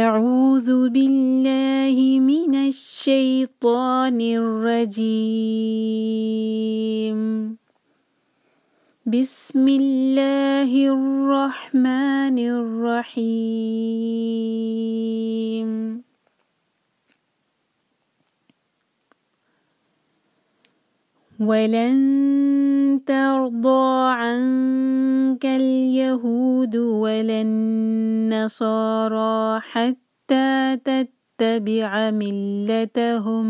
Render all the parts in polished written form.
أعوذ بالله من الشيطان الرجيم. بسم الله الرحمن الرحيم. ولن ترضى عنك اليهود ولا النصارى حتى تتبع ملتهم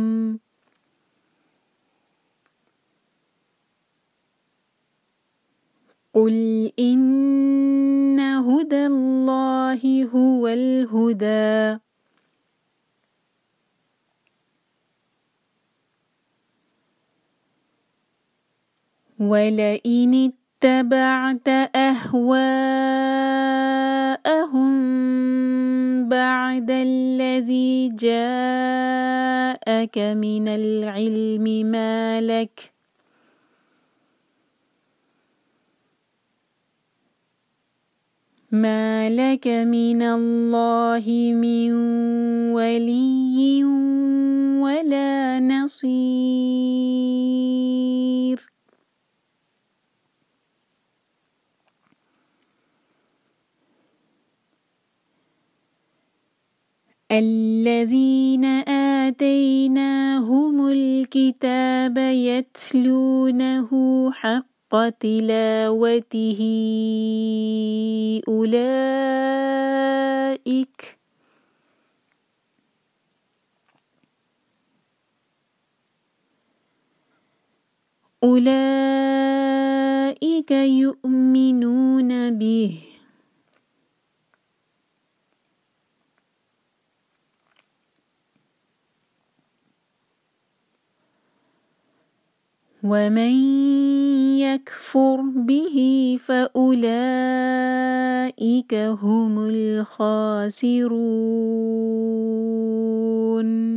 قل إن هدى الله هو الهدى ولئن اتبعت أهواءهم بعد الذي جاءك من العلم ما لك من الله من ولي ولا نصير. الذين آتيناهم الكتاب يتلونه حق تلاوته أولئك يؤمنون به ومن يكفر به فأولئك هم الخاسرون.